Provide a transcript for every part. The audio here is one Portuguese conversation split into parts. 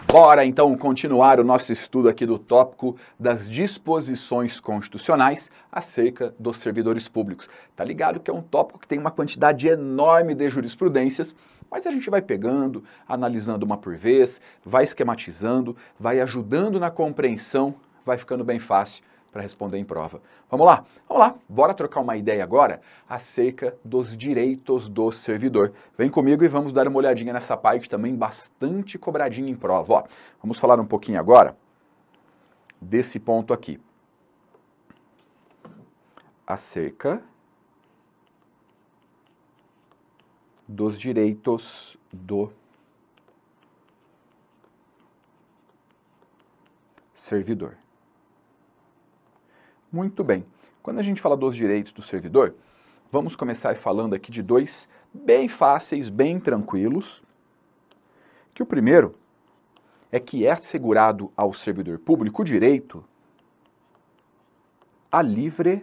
Bora então continuar o nosso estudo aqui do tópico das disposições constitucionais acerca dos servidores públicos. Tá ligado que é um tópico que tem uma quantidade enorme de jurisprudências, mas a gente vai pegando, analisando uma por vez, vai esquematizando, vai ajudando na compreensão, vai ficando bem fácil para responder em prova. Vamos lá, bora trocar uma ideia agora acerca dos direitos do servidor. Vem comigo e vamos dar uma olhadinha nessa parte também bastante cobradinha em prova. Ó, vamos falar um pouquinho agora desse ponto aqui. Acerca dos direitos do servidor. Muito bem. Quando a gente fala dos direitos do servidor, vamos começar falando aqui de dois bem fáceis, bem tranquilos. Que o primeiro é que é assegurado ao servidor público o direito à livre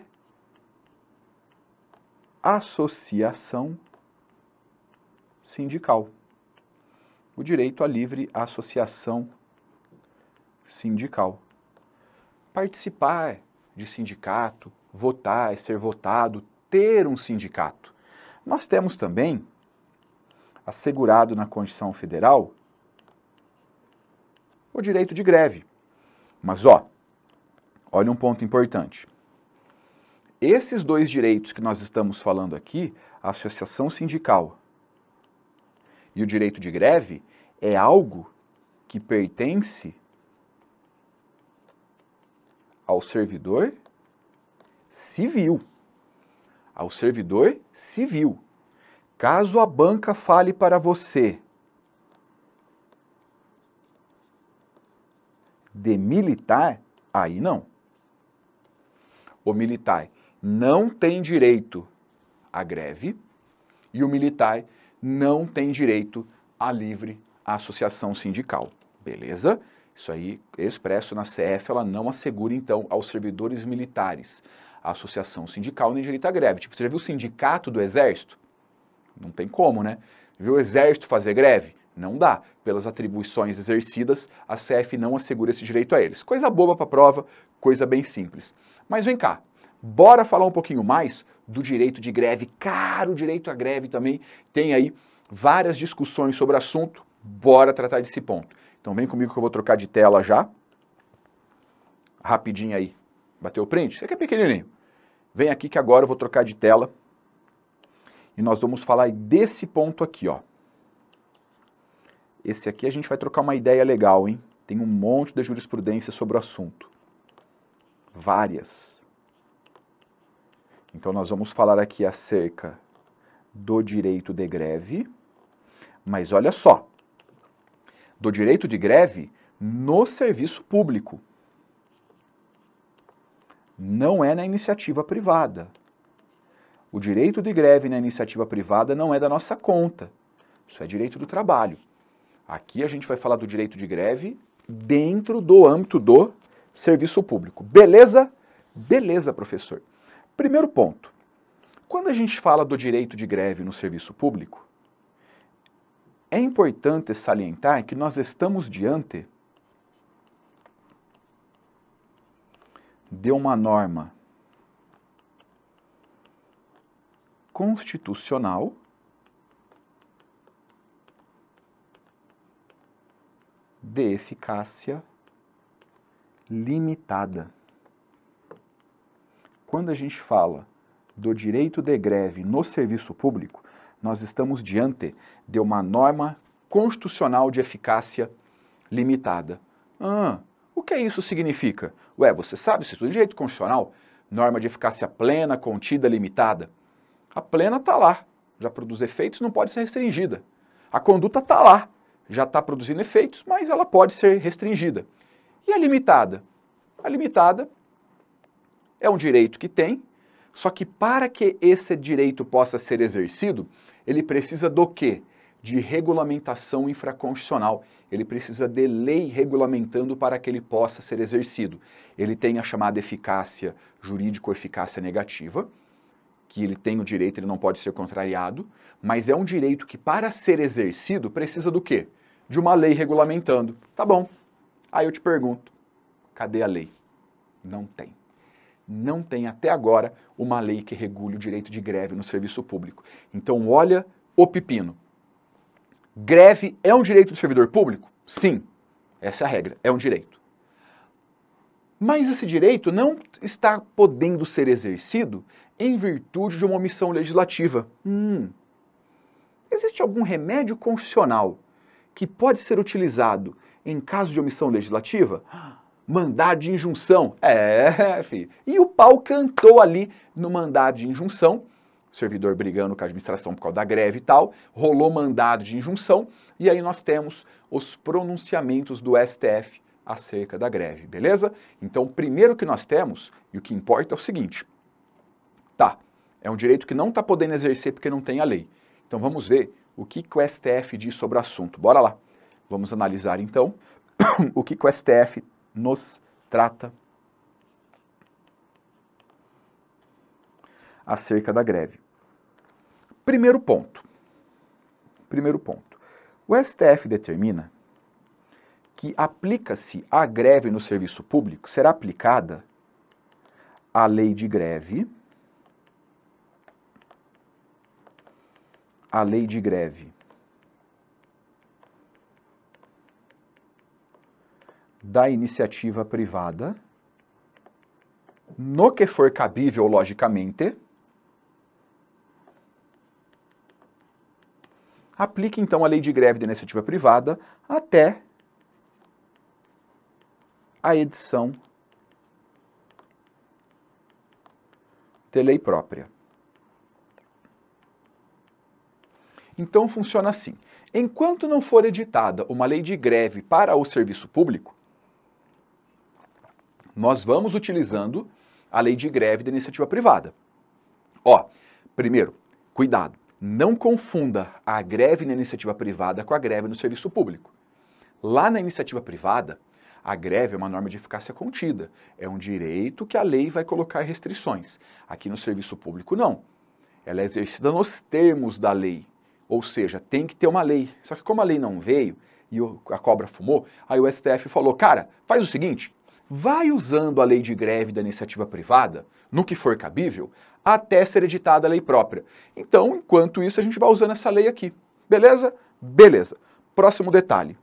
associação sindical. O direito à livre associação sindical. Participar de sindicato, votar, ser votado, ter um sindicato. Nós temos também, assegurado na Constituição Federal, o direito de greve. Mas olha um ponto importante. Esses dois direitos que nós estamos falando aqui, a associação sindical e o direito de greve, é algo que pertence ao servidor civil. Ao servidor civil. Caso a banca fale para você de militar, aí não. O militar não tem direito à greve e o militar não tem direito à livre associação sindical. Beleza? Isso aí, expresso na CF, ela não assegura, então, aos servidores militares a associação sindical nem direito à greve. Tipo, você já viu o sindicato do Exército? Não tem como, né? Viu o Exército fazer greve? Não dá. Pelas atribuições exercidas, a CF não assegura esse direito a eles. Coisa boba para prova, coisa bem simples. Mas vem cá, bora falar um pouquinho mais do direito de greve. Cara, o direito à greve também tem aí várias discussões sobre o assunto. Bora tratar desse ponto. Então vem comigo que eu vou trocar de tela já. Rapidinho aí. Bateu o print? Isso aqui é pequenininho. Vem aqui que agora eu vou trocar de tela. E nós vamos falar desse ponto aqui, ó. Esse aqui a gente vai trocar uma ideia legal, hein? Tem um monte de jurisprudência sobre o assunto. Várias. Então nós vamos falar aqui acerca do direito de greve. Mas olha só. Do direito de greve no serviço público. Não é na iniciativa privada. O direito de greve na iniciativa privada não é da nossa conta. Isso é direito do trabalho. Aqui a gente vai falar do direito de greve dentro do âmbito do serviço público. Beleza? Beleza, professor. Primeiro ponto. Quando a gente fala do direito de greve no serviço público, é importante salientar que nós estamos diante de uma norma constitucional de eficácia limitada. Quando a gente fala do direito de greve no serviço público, nós estamos diante de uma norma constitucional de eficácia limitada. O que isso significa? Ué, você sabe, se estuda direito constitucional, norma de eficácia plena, contida, limitada. A plena está lá, já produz efeitos, não pode ser restringida. A conduta está lá, já está produzindo efeitos, mas ela pode ser restringida. E a limitada? A limitada é um direito que tem, só que para que esse direito possa ser exercido, ele precisa do quê? De regulamentação infraconstitucional. Ele precisa de lei regulamentando para que ele possa ser exercido. Ele tem a chamada eficácia jurídica ou eficácia negativa, que ele tem o direito, ele não pode ser contrariado, mas é um direito que para ser exercido precisa do quê? de uma lei regulamentando. Tá bom. Aí eu te pergunto, cadê a lei? Não tem. Não tem até agora uma lei que regule o direito de greve no serviço público. Então olha o pepino. Greve é um direito do servidor público? Sim, essa é a regra, é um direito. Mas esse direito não está podendo ser exercido em virtude de uma omissão legislativa. Existe algum remédio constitucional que pode ser utilizado em caso de omissão legislativa? Mandado de injunção. Filho. E o pau cantou ali no mandado de injunção, o servidor brigando com a administração por causa da greve e tal, rolou mandado de injunção, e aí nós temos os pronunciamentos do STF acerca da greve, beleza? Então, o primeiro que nós temos, e o que importa é o seguinte, tá, é um direito que não está podendo exercer porque não tem a lei. Então vamos ver o que o STF diz sobre o assunto. Bora lá. Vamos analisar então o que o STF nos trata acerca da greve. Primeiro ponto. O STF determina que aplica-se a greve no serviço público, será aplicada a lei de greve, da iniciativa privada, no que for cabível, logicamente, aplique então a lei de greve da iniciativa privada até a edição de lei própria. Então funciona assim. Enquanto não for editada uma lei de greve para o serviço público, nós vamos utilizando a lei de greve da iniciativa privada. Primeiro, cuidado, não confunda a greve na iniciativa privada com a greve no serviço público. Lá na iniciativa privada, a greve é uma norma de eficácia contida, é um direito que a lei vai colocar restrições. Aqui no serviço público, não. Ela é exercida nos termos da lei, ou seja, tem que ter uma lei. Só que como a lei não veio e a cobra fumou, aí o STF falou, cara, faz o seguinte, vai usando a lei de greve da iniciativa privada, no que for cabível, até ser editada a lei própria. Então, enquanto isso, a gente vai usando essa lei aqui. Beleza? Beleza. Próximo detalhe.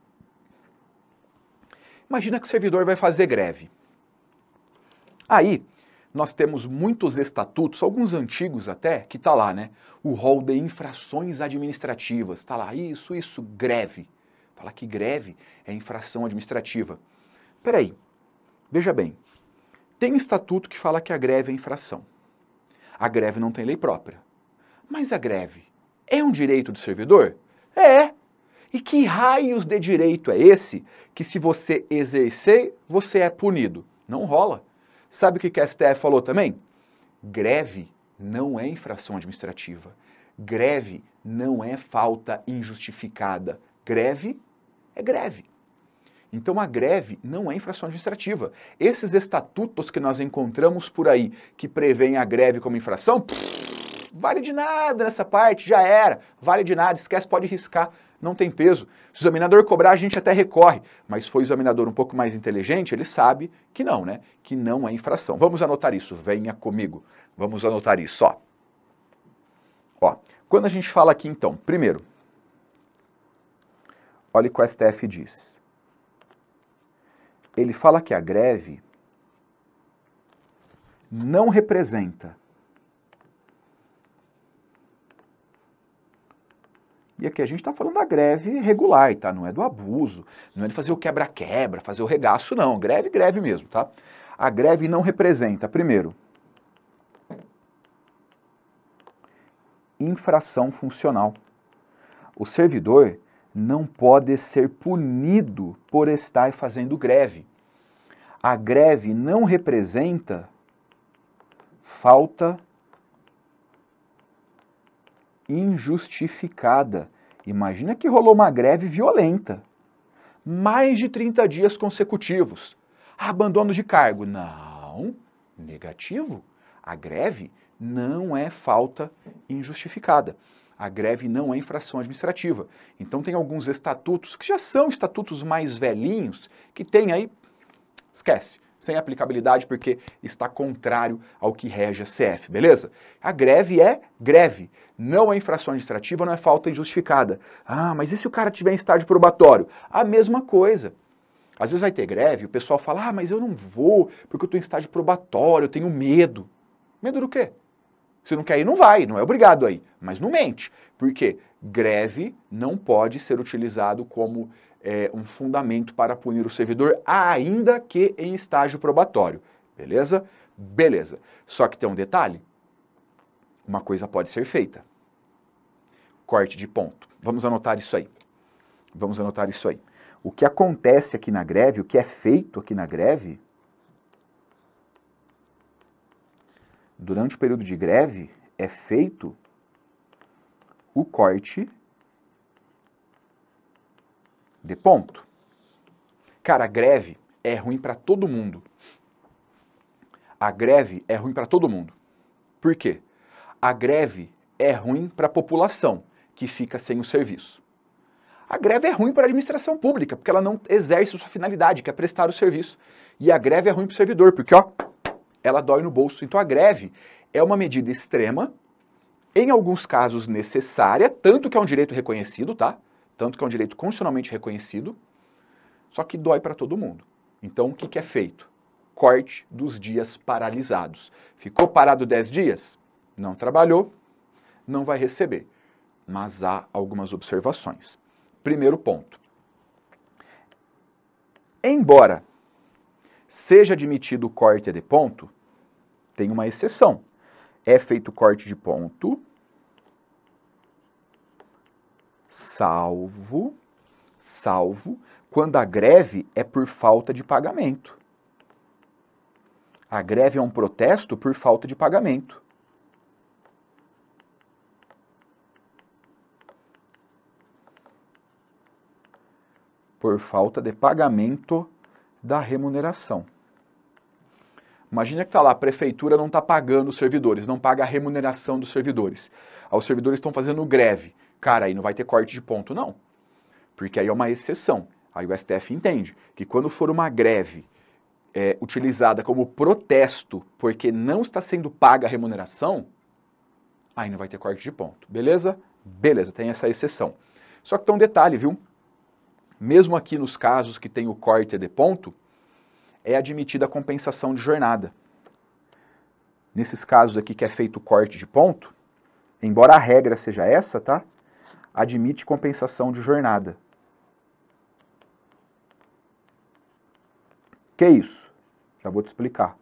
Imagina que o servidor vai fazer greve. Aí, nós temos muitos estatutos, alguns antigos até, que tá lá, né? O rol de infrações administrativas. Tá lá, isso, greve. Fala que greve é infração administrativa. Peraí. Veja bem, tem estatuto que fala que a greve é infração. A greve não tem lei própria. Mas a greve é um direito do servidor? É. E que raios de direito é esse que se você exercer, você é punido? Não rola. Sabe o que a STF falou também? Greve não é infração administrativa. Greve não é falta injustificada. Greve é greve. Então a greve não é infração administrativa. Esses estatutos que nós encontramos por aí, que prevêem a greve como infração, vale de nada nessa parte, já era, vale de nada, esquece, pode riscar, não tem peso. Se o examinador cobrar, a gente até recorre, mas se for o examinador um pouco mais inteligente, ele sabe que não, né? Que não é infração. Vamos anotar isso, venha comigo. Vamos anotar isso, ó. Quando a gente fala aqui então, primeiro, olha o que o STF diz. Ele fala que a greve não representa. E aqui a gente está falando da greve regular, tá? Não é do abuso, não é de fazer o quebra-quebra, fazer o regaço, não. Greve, greve mesmo, tá? A greve não representa, primeiro, infração funcional. O servidor não pode ser punido por estar fazendo greve. A greve não representa falta injustificada. Imagina que rolou uma greve violenta. Mais de 30 dias consecutivos. Abandono de cargo. Não, negativo. A greve não é falta injustificada. A greve não é infração administrativa. Então tem alguns estatutos que já são estatutos mais velhinhos, que tem aí, esquece, sem aplicabilidade porque está contrário ao que rege a CF, beleza? A greve é greve, não é infração administrativa, não é falta injustificada. Ah, mas e se o cara tiver em estágio probatório? A mesma coisa. Às vezes vai ter greve, o pessoal fala, ah, mas eu não vou porque eu estou em estágio probatório, eu tenho medo. Medo do quê? Se não quer ir, não vai, não é obrigado a ir, mas não mente. Porque greve não pode ser utilizado como um fundamento para punir o servidor, ainda que em estágio probatório. Beleza? Beleza. Só que tem um detalhe. Uma coisa pode ser feita. Corte de ponto. Vamos anotar isso aí. Vamos anotar isso aí. O que acontece aqui na greve, o que é feito aqui na greve, durante o período de greve, é feito o corte de ponto. Cara, a greve é ruim para todo mundo. A greve é ruim para todo mundo. Por quê? A greve é ruim para a população, que fica sem o serviço. A greve é ruim para a administração pública, porque ela não exerce sua finalidade, que é prestar o serviço. E a greve é ruim para o servidor, porque ó, ela dói no bolso. Então a greve é uma medida extrema, em alguns casos necessária, tanto que é um direito reconhecido, tá? Tanto que é um direito constitucionalmente reconhecido, só que dói para todo mundo. Então o que é feito? Corte dos dias paralisados. Ficou parado 10 dias? Não trabalhou, não vai receber. Mas há algumas observações. Primeiro ponto. Embora seja admitido o corte de ponto, tem uma exceção. É feito corte de ponto, salvo quando a greve é por falta de pagamento. A greve é um protesto por falta de pagamento. Por falta de pagamento da remuneração. Imagina que está lá, a prefeitura não está pagando os servidores, não paga a remuneração dos servidores. Aí os servidores estão fazendo greve. Cara, aí não vai ter corte de ponto, não. Porque aí é uma exceção. Aí o STF entende que quando for uma greve utilizada como protesto porque não está sendo paga a remuneração, aí não vai ter corte de ponto. Beleza? Beleza, tem essa exceção. Só que tem um detalhe, viu? Mesmo aqui nos casos que tem o corte de ponto, é admitida a compensação de jornada. Nesses casos aqui que é feito o corte de ponto, embora a regra seja essa, tá? Admite compensação de jornada. Que é isso? Já vou te explicar.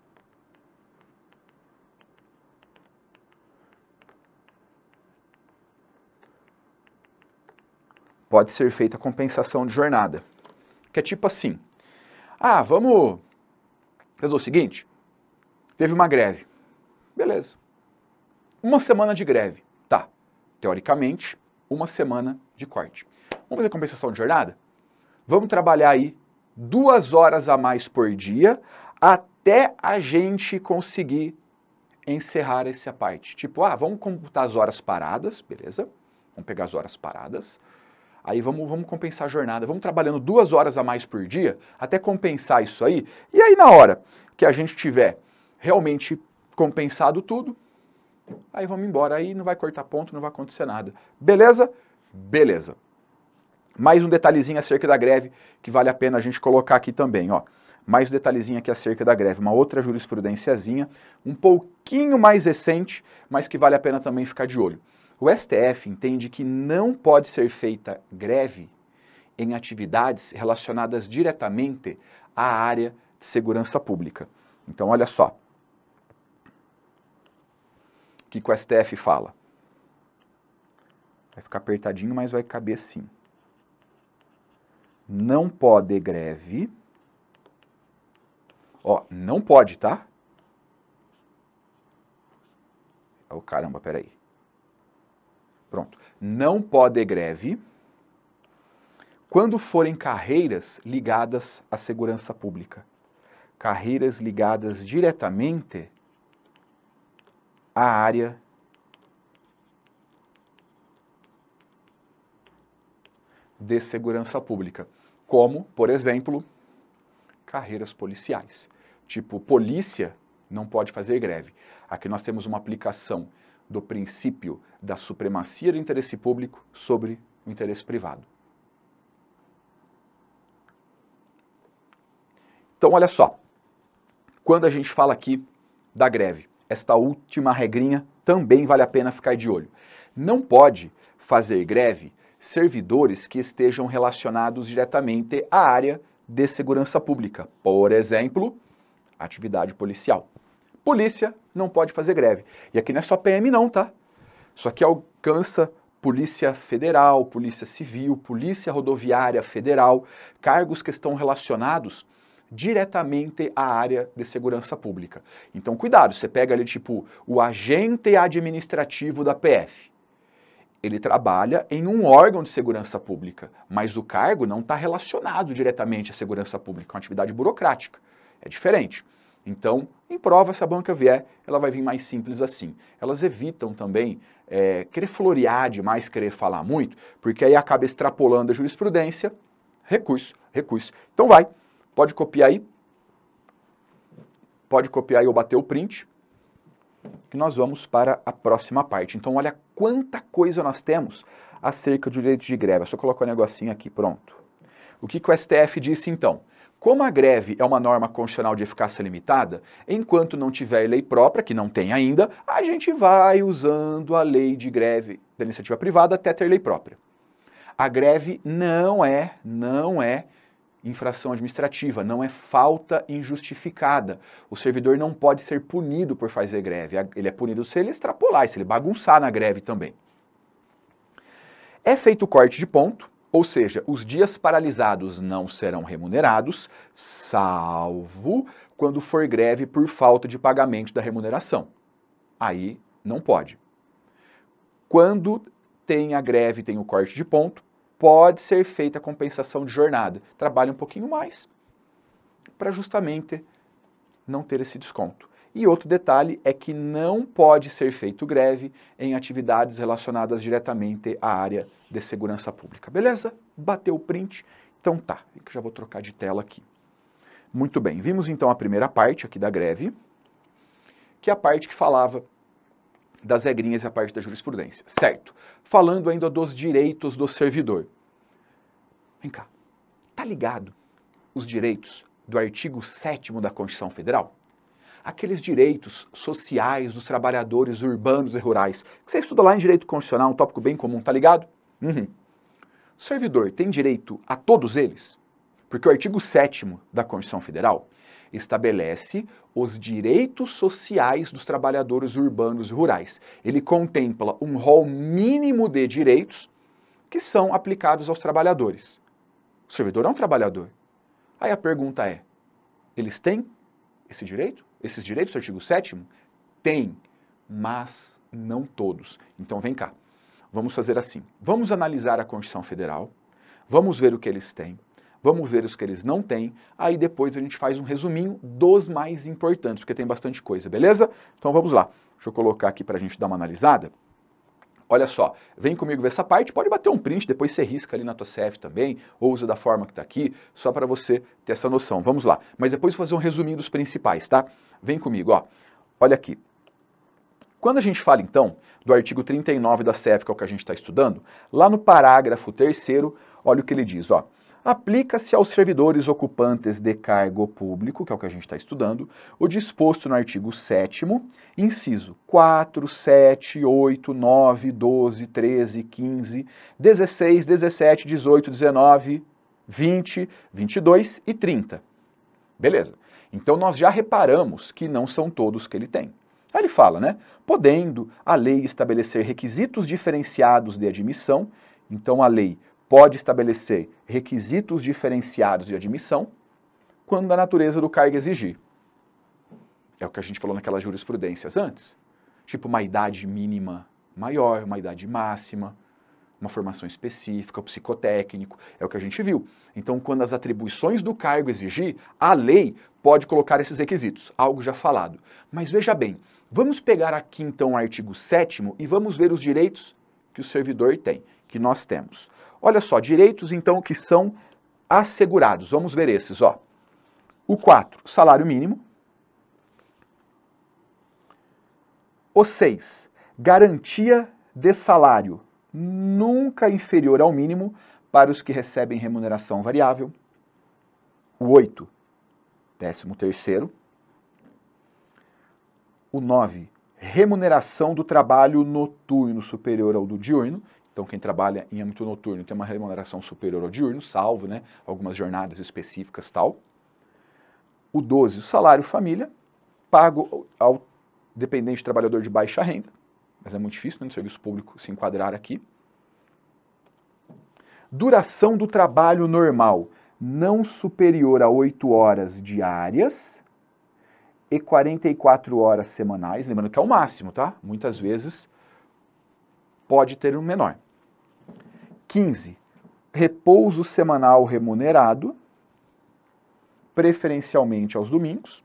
Pode ser feita a compensação de jornada. Que é tipo assim, vamos fazer o seguinte, teve uma greve, beleza, uma semana de greve, tá, teoricamente, uma semana de corte. Vamos fazer compensação de jornada? Vamos trabalhar aí 2 horas a mais por dia até a gente conseguir encerrar essa parte. Tipo, vamos computar as horas paradas, beleza, vamos pegar as horas paradas, aí vamos compensar a jornada, vamos trabalhando 2 horas a mais por dia, até compensar isso aí, e aí na hora que a gente tiver realmente compensado tudo, aí vamos embora, aí não vai cortar ponto, não vai acontecer nada. Beleza? Beleza. Mais um detalhezinho acerca da greve, que vale a pena a gente colocar aqui também, ó. Mais um detalhezinho aqui acerca da greve, uma outra jurisprudênciazinha, um pouquinho mais recente, mas que vale a pena também ficar de olho. O STF entende que não pode ser feita greve em atividades relacionadas diretamente à área de segurança pública. Então, olha só. O que o STF fala? Vai ficar apertadinho, mas vai caber sim. Não pode greve. Ó, não pode, tá? Oh, caramba, peraí. Pronto. Não pode greve quando forem carreiras ligadas à segurança pública. Carreiras ligadas diretamente à área de segurança pública, como, por exemplo, carreiras policiais. Tipo, polícia não pode fazer greve. Aqui nós temos uma aplicação do princípio da supremacia do interesse público sobre o interesse privado. Então, olha só, quando a gente fala aqui da greve, esta última regrinha também vale a pena ficar de olho. Não pode fazer greve servidores que estejam relacionados diretamente à área de segurança pública. Por exemplo, atividade policial. Polícia não pode fazer greve. E aqui não é só PM não, tá? Isso aqui alcança Polícia Federal, Polícia Civil, Polícia Rodoviária Federal, cargos que estão relacionados diretamente à área de segurança pública. Então, cuidado, você pega ali tipo o agente administrativo da PF. Ele trabalha em um órgão de segurança pública, mas o cargo não está relacionado diretamente à segurança pública, é uma atividade burocrática, é diferente. Então, em prova, se a banca vier, ela vai vir mais simples assim. Elas evitam também querer florear demais, querer falar muito, porque aí acaba extrapolando a jurisprudência, recurso, recurso. Então vai, pode copiar aí ou bater o print, que nós vamos para a próxima parte. Então, olha quanta coisa nós temos acerca do direito de greve. Eu só colocar um negocinho aqui, pronto. O que o STF disse então? Como a greve é uma norma constitucional de eficácia limitada, enquanto não tiver lei própria, que não tem ainda, a gente vai usando a lei de greve da iniciativa privada até ter lei própria. A greve não é infração administrativa, não é falta injustificada. O servidor não pode ser punido por fazer greve. Ele é punido se ele extrapolar, se ele bagunçar na greve também. É feito o corte de ponto, ou seja, os dias paralisados não serão remunerados, salvo quando for greve por falta de pagamento da remuneração. Aí não pode. Quando tem a greve, tem o corte de ponto, pode ser feita a compensação de jornada. Trabalha um pouquinho mais para justamente não ter esse desconto. E outro detalhe é que não pode ser feito greve em atividades relacionadas diretamente à área de segurança pública. Beleza? Bateu o print? Então tá, já vou trocar de tela aqui. Muito bem, vimos então a primeira parte aqui da greve, que é a parte que falava das regrinhas e a parte da jurisprudência, certo? Falando ainda dos direitos do servidor. Vem cá, tá ligado os direitos do artigo 7º da Constituição Federal? Aqueles direitos sociais dos trabalhadores urbanos e rurais, que você estuda lá em Direito Constitucional, um tópico bem comum, tá ligado? O servidor tem direito a todos eles? Porque o artigo 7º da Constituição Federal estabelece os direitos sociais dos trabalhadores urbanos e rurais. Ele contempla um rol mínimo de direitos que são aplicados aos trabalhadores. O servidor é um trabalhador. Aí a pergunta é, eles têm esse direito? Esses direitos do artigo 7º? Tem, mas não todos. Então vem cá, vamos fazer assim. Vamos analisar a Constituição Federal, vamos ver o que eles têm, vamos ver os que eles não têm, aí depois a gente faz um resuminho dos mais importantes, porque tem bastante coisa, beleza? Então vamos lá. Deixa eu colocar aqui para a gente dar uma analisada. Olha só, vem comigo ver essa parte, pode bater um print, depois você risca ali na tua CF também, ou usa da forma que está aqui, só para você ter essa noção. Vamos lá, mas depois vou fazer um resuminho dos principais, tá? Vem comigo, ó. Olha aqui. Quando a gente fala, então, do artigo 39 da CF, que é o que a gente está estudando, lá no parágrafo 3º, olha o que ele diz, ó. Aplica-se aos servidores ocupantes de cargo público, que é o que a gente está estudando, o disposto no artigo 7º, inciso 4, 7, 8, 9, 12, 13, 15, 16, 17, 18, 19, 20, 22 e 30. Beleza. Então nós já reparamos que não são todos que ele tem. Aí ele fala, né? Podendo a lei estabelecer requisitos diferenciados de admissão, então a lei pode estabelecer requisitos diferenciados de admissão quando a natureza do cargo exigir. É o que a gente falou naquelas jurisprudências antes. Tipo uma idade mínima maior, uma idade máxima, uma formação específica, o psicotécnico, é o que a gente viu. Então, quando as atribuições do cargo exigir, a lei pode colocar esses requisitos, algo já falado. Mas veja bem, vamos pegar aqui então o artigo 7º e vamos ver os direitos que o servidor tem, que nós temos. Olha só, direitos então que são assegurados. Vamos ver esses, ó. O 4, salário mínimo. O 6, garantia de salário nunca inferior ao mínimo para os que recebem remuneração variável. O 8, 13º. O 9, remuneração do trabalho noturno superior ao do diurno. Então, quem trabalha em âmbito noturno tem uma remuneração superior ao diurno, salvo, né, algumas jornadas específicas tal. O 12, o salário família, pago ao dependente trabalhador de baixa renda, mas é muito difícil, né, no serviço público se enquadrar aqui. Duração do trabalho normal, não superior a 8 horas diárias e 44 horas semanais, lembrando que é o máximo, tá? Muitas vezes pode ter um menor. 15, repouso semanal remunerado, preferencialmente aos domingos.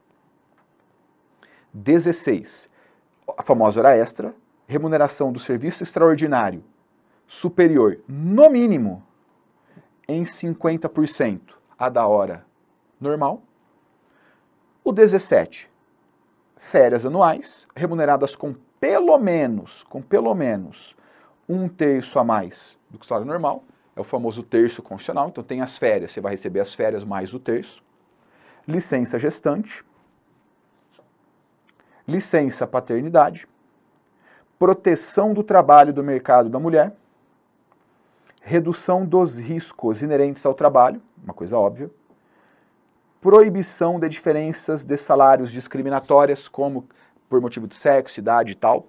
16, a famosa hora extra, remuneração do serviço extraordinário superior, no mínimo, em 50% a da hora normal. O 17, férias anuais, remuneradas com pelo menos 1/3 a mais do que o salário normal, é o famoso terço constitucional, então tem as férias, você vai receber as férias mais o terço. Licença gestante, licença paternidade, proteção do trabalho do mercado da mulher, redução dos riscos inerentes ao trabalho, uma coisa óbvia, proibição de diferenças de salários discriminatórias, como por motivo de sexo, idade e tal.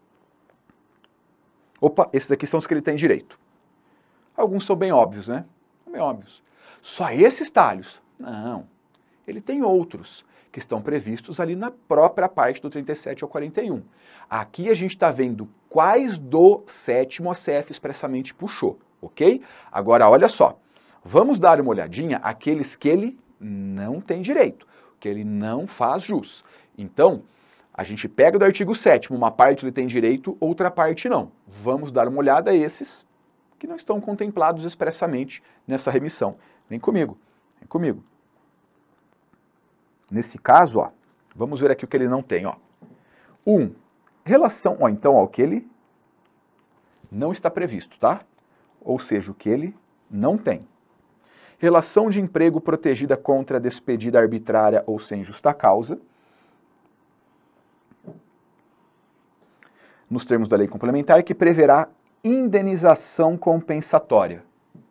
Opa, esses aqui são os que ele tem direito. Alguns são bem óbvios, né? Bem óbvios. Só esses talhos? Não. Ele tem outros que estão previstos ali na própria parte do 37 ao 41. Aqui a gente está vendo quais do 7º a CF expressamente puxou, ok? Agora, olha só. Vamos dar uma olhadinha àqueles que ele não tem direito, que ele não faz jus. Então, a gente pega do artigo 7º, uma parte ele tem direito, outra parte não. Vamos dar uma olhada a esses que não estão contemplados expressamente nessa remissão. Vem comigo, vem comigo. Nesse caso, ó, vamos ver aqui o que ele não tem, ó. 1, relação, ó, então, ó, o que ele não está previsto, tá? Ou seja, o que ele não tem. Relação de emprego protegida contra despedida arbitrária ou sem justa causa. Nos termos da lei complementar, que preverá indenização compensatória.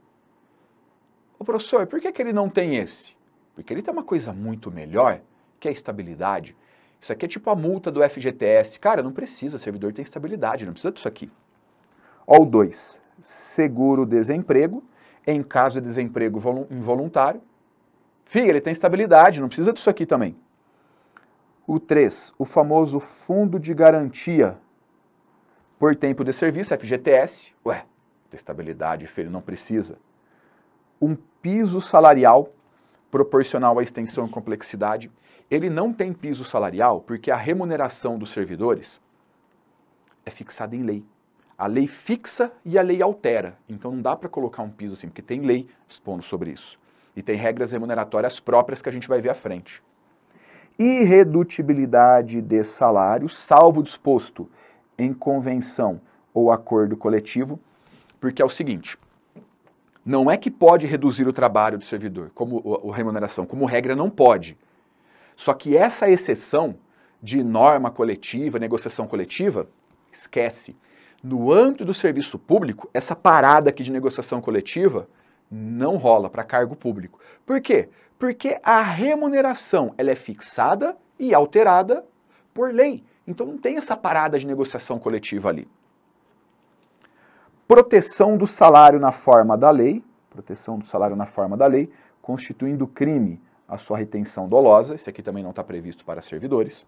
Ô professor, por que ele não tem esse? Porque ele tem uma coisa muito melhor, que é a estabilidade. Isso aqui é tipo a multa do FGTS. Cara, não precisa, servidor tem estabilidade, não precisa disso aqui. Ó, o 2, seguro-desemprego, em caso de desemprego involuntário. Filho, ele tem estabilidade, não precisa disso aqui também. O 3, o famoso fundo de garantia por tempo de serviço, FGTS. Ué, tem estabilidade, filho, não precisa. Um piso salarial proporcional à extensão e complexidade. Ele não tem piso salarial porque a remuneração dos servidores é fixada em lei. A lei fixa e a lei altera. Então não dá para colocar um piso assim, porque tem lei expondo sobre isso. E tem regras remuneratórias próprias que a gente vai ver à frente. Irredutibilidade de salário, salvo disposto em convenção ou acordo coletivo, porque é o seguinte, não é que pode reduzir o trabalho do servidor, como a remuneração, como regra não pode. Só que essa exceção de norma coletiva, negociação coletiva, esquece. No âmbito do serviço público, essa parada aqui de negociação coletiva não rola para cargo público. Por quê? Porque a remuneração ela é fixada e alterada por lei. Então não tem essa parada de negociação coletiva ali. Proteção do salário na forma da lei, constituindo crime a sua retenção dolosa, esse aqui também não está previsto para servidores.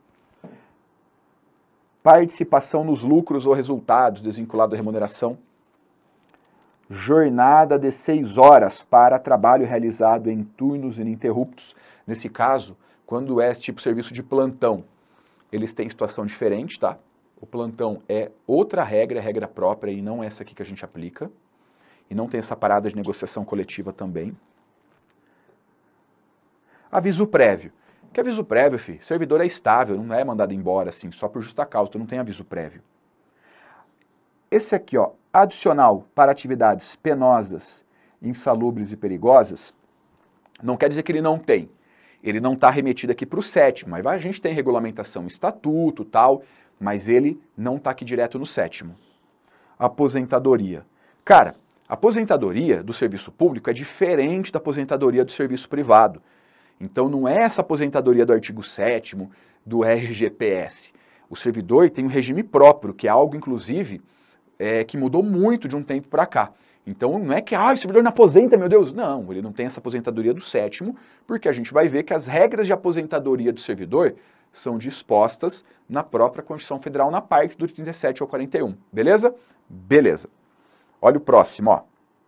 Participação nos lucros ou resultados desvinculado da remuneração. Jornada de 6 horas para trabalho realizado em turnos ininterruptos. Nesse caso, quando é tipo serviço de plantão, eles têm situação diferente, tá? O plantão é outra regra, é regra própria e não essa aqui que a gente aplica. e não tem essa parada de negociação coletiva também. Aviso prévio. Que aviso prévio, filho? Servidor é estável, não é mandado embora assim, só por justa causa, então não tem aviso prévio. Esse aqui, ó, adicional para atividades penosas, insalubres e perigosas, não quer dizer que ele não tem. Ele não está remetido aqui para o 7º, mas a gente tem regulamentação, estatuto, tal, mas ele não está aqui direto no 7º. Aposentadoria. Cara, a aposentadoria do serviço público é diferente da aposentadoria do serviço privado. Então não é essa aposentadoria do artigo 7º do RGPS. O servidor tem um regime próprio, que é algo, inclusive, que mudou muito de um tempo para cá. Então não é que o servidor não aposenta, meu Deus. Não, ele não tem essa aposentadoria do 7º, porque a gente vai ver que as regras de aposentadoria do servidor são dispostas na própria Constituição Federal, na parte do 37 ao 41. Beleza? Beleza. Olha o próximo, ó.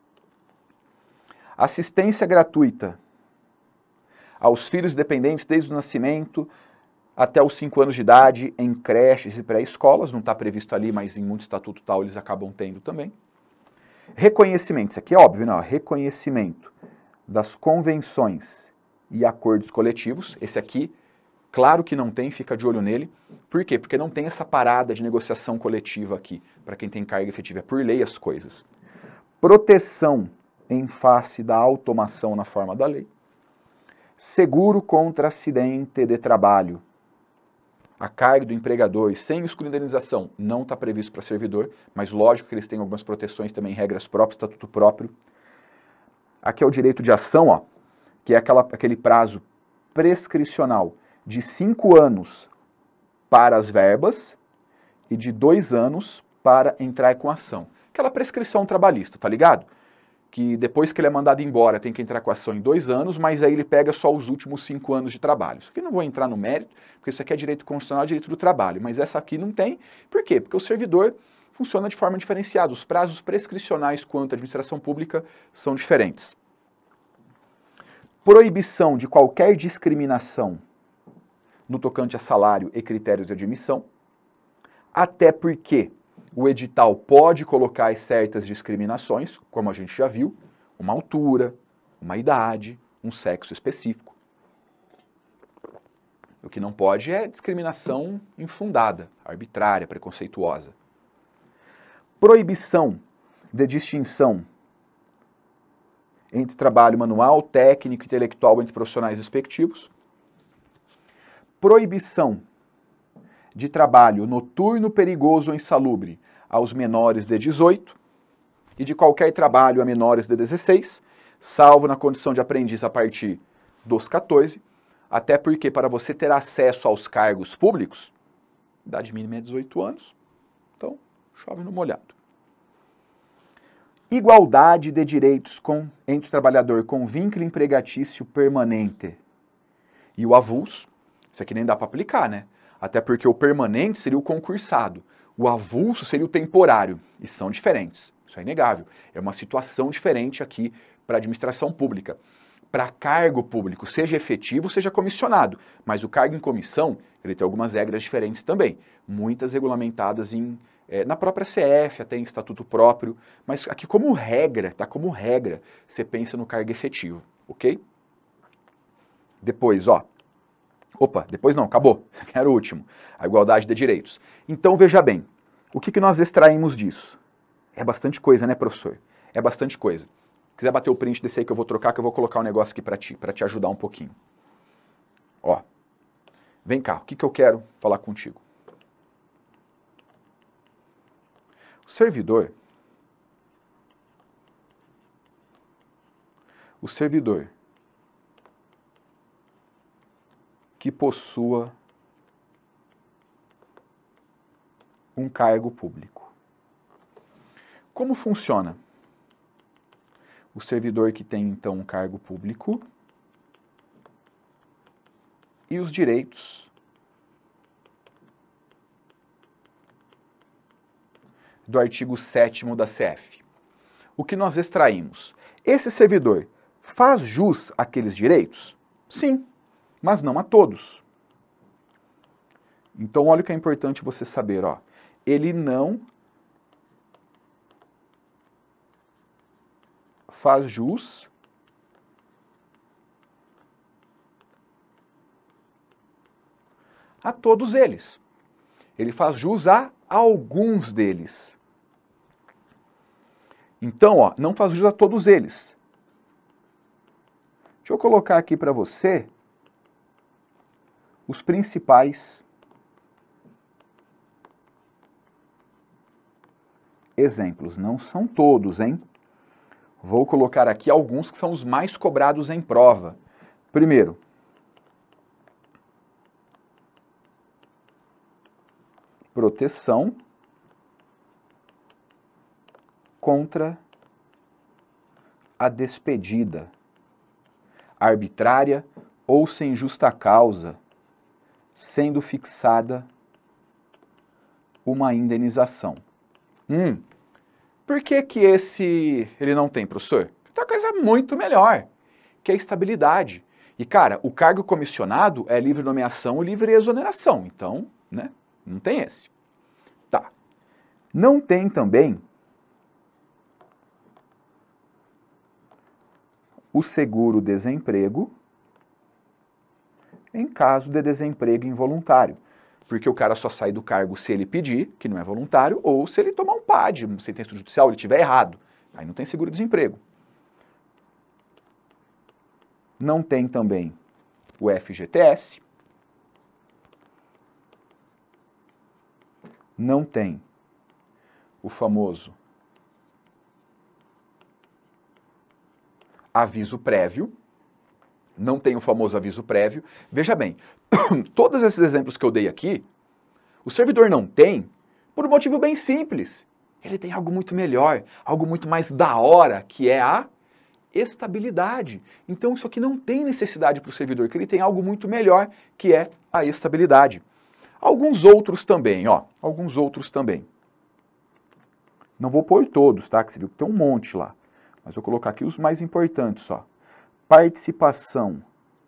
Assistência gratuita aos filhos dependentes desde o nascimento até os 5 anos de idade em creches e pré-escolas, não está previsto ali, mas em muito estatuto tal eles acabam tendo também. Reconhecimento, isso aqui é óbvio, não? Reconhecimento das convenções e acordos coletivos, esse aqui, claro que não tem, fica de olho nele. Por quê? Porque não tem essa parada de negociação coletiva aqui, para quem tem carga efetiva, é por lei as coisas. Proteção em face da automação na forma da lei. Seguro contra acidente de trabalho. A carga do empregador sem excluir indenização não está previsto para servidor, mas lógico que eles têm algumas proteções também, regras próprias, estatuto próprio. Aqui é o direito de ação, ó, que é aquele prazo prescricional de 5 anos para as verbas e de 2 anos para entrar com ação. Aquela prescrição trabalhista, tá ligado? Que depois que ele é mandado embora tem que entrar com a ação em 2 anos, mas aí ele pega só os últimos 5 anos de trabalho. Isso aqui eu não vou entrar no mérito, porque isso aqui é direito constitucional, direito do trabalho, mas essa aqui não tem. Por quê? Porque o servidor funciona de forma diferenciada. Os prazos prescricionais quanto à administração pública são diferentes. Proibição de qualquer discriminação no tocante a salário e critérios de admissão, até porque o edital pode colocar certas discriminações, como a gente já viu, uma altura, uma idade, um sexo específico. O que não pode é discriminação infundada, arbitrária, preconceituosa. Proibição de distinção entre trabalho manual, técnico e intelectual entre profissionais respectivos. Proibição de trabalho noturno, perigoso ou insalubre aos menores de 18 e de qualquer trabalho a menores de 16, salvo na condição de aprendiz a partir dos 14, até porque para você ter acesso aos cargos públicos, idade mínima é 18 anos, então chove no molhado. Igualdade de direitos entre o trabalhador com vínculo empregatício permanente e o avulso, isso aqui nem dá para aplicar, né? Até porque o permanente seria o concursado, o avulso seria o temporário, e são diferentes, isso é inegável. É uma situação diferente aqui para a administração pública. Para cargo público, seja efetivo, seja comissionado, mas o cargo em comissão, ele tem algumas regras diferentes também, muitas regulamentadas na própria CF, até em estatuto próprio, mas aqui como regra, tá? Como regra, você pensa no cargo efetivo, ok? Depois, ó. Opa, depois não, acabou. Esse aqui era o último. A igualdade de direitos. Então, veja bem, o que nós extraímos disso? É bastante coisa, né, professor? É bastante coisa. Se quiser bater o print desse aí que eu vou trocar, que eu vou colocar um negócio aqui para te ajudar um pouquinho. Ó, vem cá, o que eu quero falar contigo? O servidor que possua um cargo público. Como funciona? O servidor que tem, então, um cargo público e os direitos do artigo 7º da CF. O que nós extraímos? Esse servidor faz jus àqueles direitos? Sim, mas não a todos. Então, olha o que é importante você saber, ó. Ele não faz jus a todos eles. Ele faz jus a alguns deles. Então, ó, não faz jus a todos eles. Deixa eu colocar aqui para você os principais exemplos. Não são todos, hein? Vou colocar aqui alguns que são os mais cobrados em prova. Primeiro, proteção contra a despedida, arbitrária ou sem justa causa, sendo fixada uma indenização. Por que que ele não tem, professor? Tem uma coisa muito melhor, que é a estabilidade. E, cara, o cargo comissionado é livre nomeação ou livre exoneração. Então, né, não tem esse. Tá. Não tem também o seguro-desemprego em caso de desemprego involuntário. Porque o cara só sai do cargo se ele pedir, que não é voluntário, ou se ele tomar um PAD, uma sentença judicial, ele estiver errado. Aí não tem seguro-desemprego. Não tem também o FGTS. Não tem o famoso aviso prévio. Não tem o famoso aviso prévio. Veja bem, todos esses exemplos que eu dei aqui, o servidor não tem por um motivo bem simples. Ele tem algo muito melhor, algo muito mais da hora, que é a estabilidade. Então isso aqui não tem necessidade para o servidor, que ele tem algo muito melhor, que é a estabilidade. Alguns outros também, ó. Alguns outros também. Não vou pôr todos, tá? Que você viu que tem um monte lá. Mas vou colocar aqui os mais importantes, ó. Participação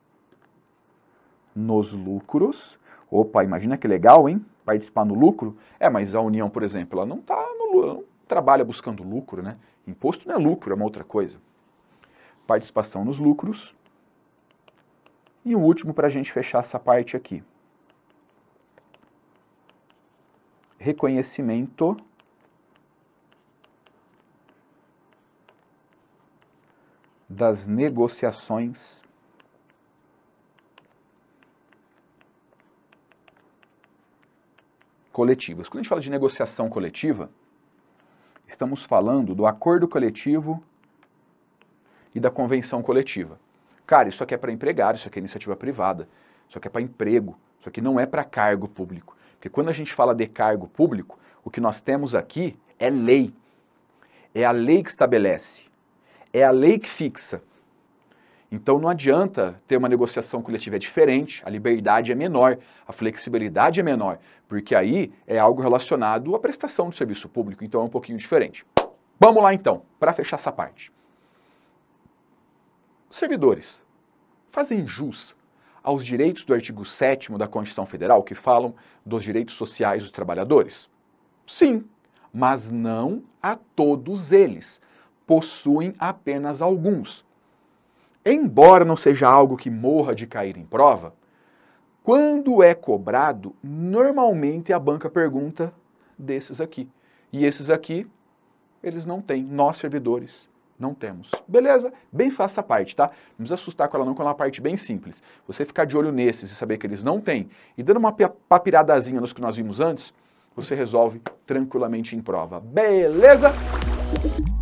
nos lucros. Opa, imagina que legal, hein? Participar no lucro. Mas a União, por exemplo, ela não tá ela não trabalha buscando lucro, né? Imposto não é lucro, é uma outra coisa. Participação nos lucros. E o último para a gente fechar essa parte aqui. Reconhecimento das negociações coletivas. Quando a gente fala de negociação coletiva, estamos falando do acordo coletivo e da convenção coletiva. Cara, isso aqui é para empregado, isso aqui é iniciativa privada, isso aqui é para emprego, isso aqui não é para cargo público. Porque quando a gente fala de cargo público, o que nós temos aqui é lei. É a lei que estabelece. É a lei que fixa. Então não adianta ter uma negociação coletiva, é diferente, a liberdade é menor, a flexibilidade é menor, porque aí é algo relacionado à prestação do serviço público, então é um pouquinho diferente. Vamos lá então, para fechar essa parte. Os servidores fazem jus aos direitos do artigo 7º da Constituição Federal, que falam dos direitos sociais dos trabalhadores? Sim, mas não a todos eles. Possuem apenas alguns. Embora não seja algo que morra de cair em prova, quando é cobrado, normalmente a banca pergunta desses aqui. E esses aqui, eles não têm. Nós, servidores, não temos. Beleza? Bem fácil essa parte, tá? Não precisa assustar com ela não, que é uma parte bem simples. Você ficar de olho nesses e saber que eles não têm, e dando uma papiradazinha nos que nós vimos antes, você resolve tranquilamente em prova. Beleza?